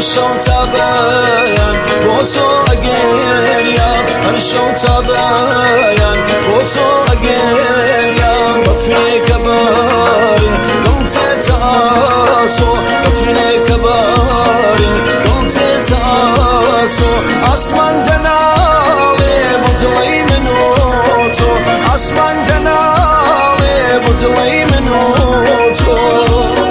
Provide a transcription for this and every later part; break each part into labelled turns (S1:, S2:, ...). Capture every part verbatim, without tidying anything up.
S1: شو تابان بوتو أجريا هر شو تابان بوتو أجريا بفني كباري قمت تاسو بفني كباري قمت تاسو أسمان دنالي بطلي منوتو أسمان دنالي بطلي منوتو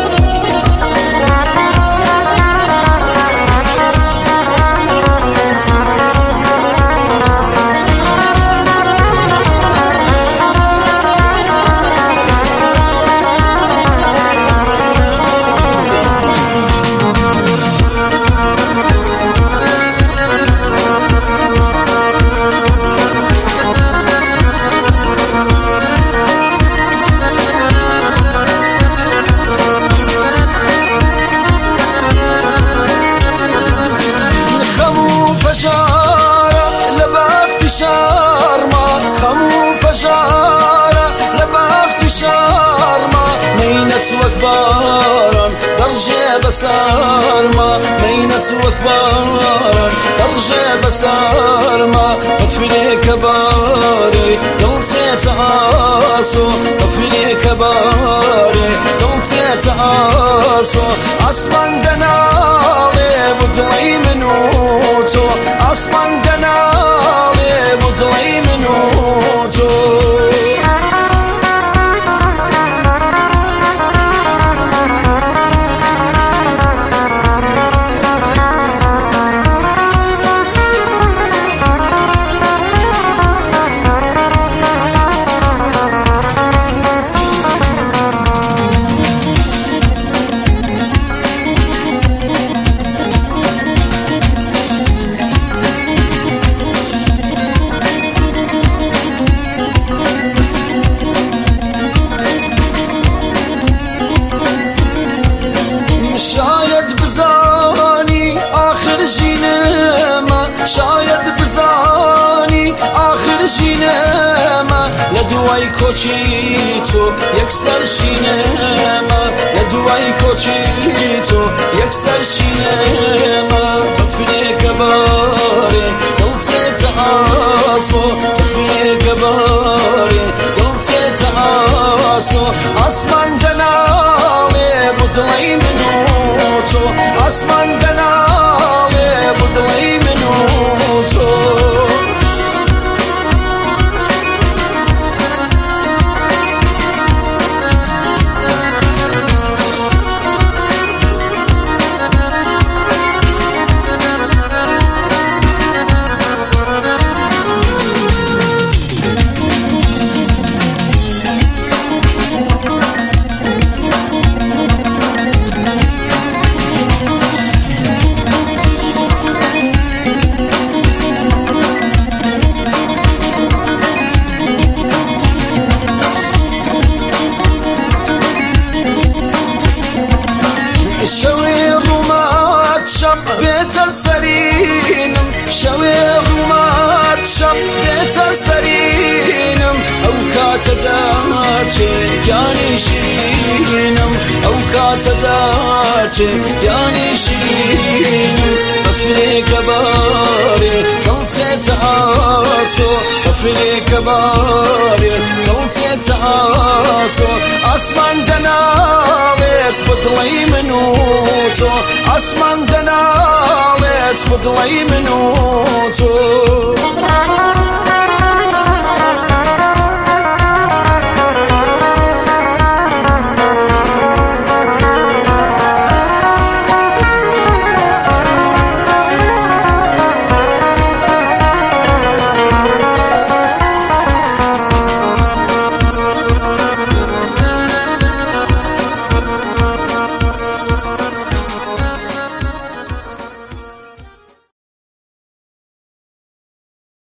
S1: شارما خمو بجارة لبخت شارما مينت وكبارا درجة بسارما مينت وكبارا درجة بسارما بفلي كباري قلت تعاسو بفلي كباري قلت تعاسو أسمان دنالي بدلي منوتو أسمان دنالي بدلي منوتو شاید بزانی آخر جینما شاید بزانی آخر جینما لدوای کوچی تو یک سر شینما لدوای کوچی تو یک سر شینما بفلی کباری قلت تعاسو بفلی کباری قلت تعاسو اسمان دنالی بدلی منوتو اسمان دنالی بدلی منوتو شوي ظلمات شب بيت السرينم شوي ظلمات شب بيت السرينم أو كاتدارشي يعني شيرينم أو كاتدارشي يعني شيرينم بفلي كباري قلت تعاسو بفلي كباري قلت تعاسو أسمان دنالت بدلي منوتو أسمان دنالت بدلي منوتو